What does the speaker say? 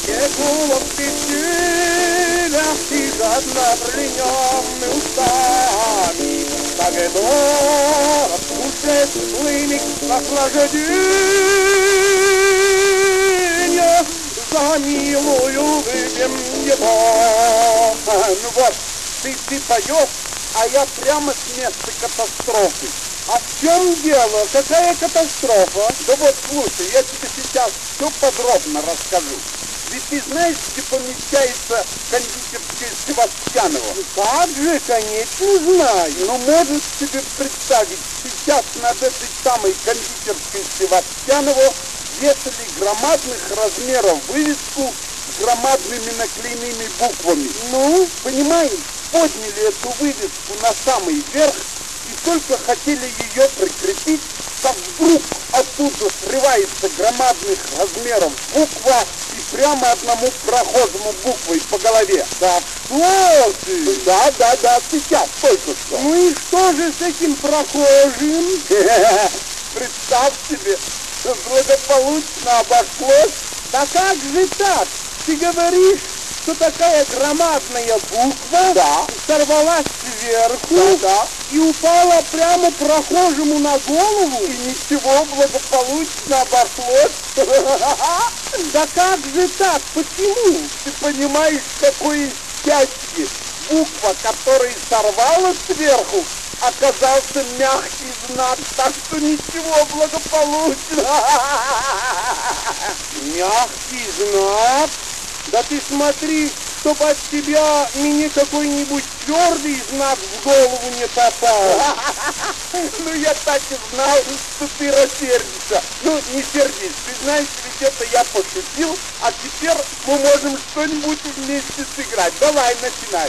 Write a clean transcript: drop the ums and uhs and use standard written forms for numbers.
Егулок петелях и жадно плененный устами, так и дорог слушает плыник наслаждения, за милую выпьем его. Ну вот, ты поешь, а я прямо с места катастрофы. А в чем дело? Какая катастрофа? Да вот, слушай, я тебе сейчас все подробно расскажу. Ведь ты знаешь, где помещается кондитерская Севастьянова? Как же, конечно, знаю. Но можешь себе представить, сейчас над этой самой кондитерской Севастьянова вешали громадных размеров вывеску с громадными наклейными буквами. Ну, понимаешь, подняли эту вывеску на самый верх и только хотели ее прикрепить, как вдруг оттуда срывается громадных размеров буква и прямо одному прохожему буквой по голове. Да что ты? Да, сейчас, только что. Ну и что же с этим прохожим? Представь себе, благополучно обошлось. Да как же так? Ты говоришь, что такая громадная буква сорвалась сверху и упала прямо прохожему на голову? И ничего, благополучно обошлось. Да как же так? Почему? Ты понимаешь, какое счастье? Буква, которая сорвалась сверху, оказался мягкий знак, так что ничего, благополучно. Мягкий знак? Да ты смотри, чтоб от тебя мне какой-нибудь твердый знак в голову не попал. Ну я так и знал, что ты рассердишься. Ну не сердись, ты знаешь, ведь это я пошутил, а теперь мы можем что-нибудь вместе сыграть. Давай, начинай.